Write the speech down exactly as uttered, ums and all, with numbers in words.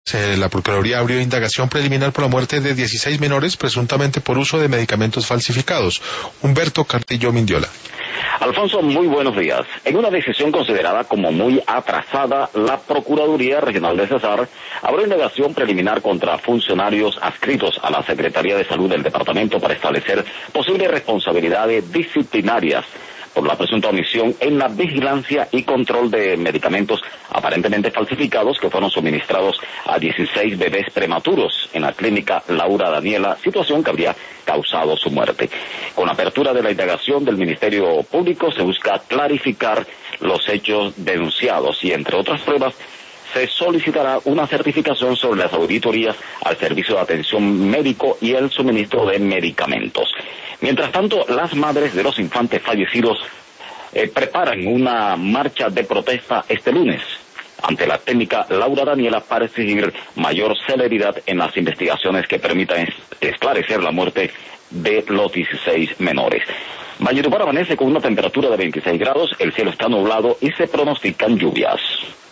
Eh, La Procuraduría abrió indagación preliminar por la muerte de dieciséis menores, presuntamente por uso de medicamentos falsificados. Humberto Cartillo Mindiola. Alfonso, muy buenos días. En una decisión considerada como muy atrasada, la Procuraduría Regional de Cesar abrió indagación preliminar contra funcionarios adscritos a la Secretaría de Salud del departamento para establecer posibles responsabilidades disciplinarias por la presunta omisión en la vigilancia y control de medicamentos aparentemente falsificados que fueron suministrados a dieciséis bebés prematuros en la clínica Laura Daniela, situación que habría causado su muerte. Con la apertura de la indagación del Ministerio Público se busca clarificar los hechos denunciados y, entre otras pruebas, se solicitará una certificación sobre las auditorías al servicio de atención médico y el suministro de medicamentos. Mientras tanto, las madres de los infantes fallecidos eh, preparan una marcha de protesta este lunes ante la técnica Laura Daniela para exigir mayor celeridad en las investigaciones que permitan es, esclarecer la muerte de los dieciséis menores. Valledupar amanece con una temperatura de veintiséis grados, el cielo está nublado y se pronostican lluvias.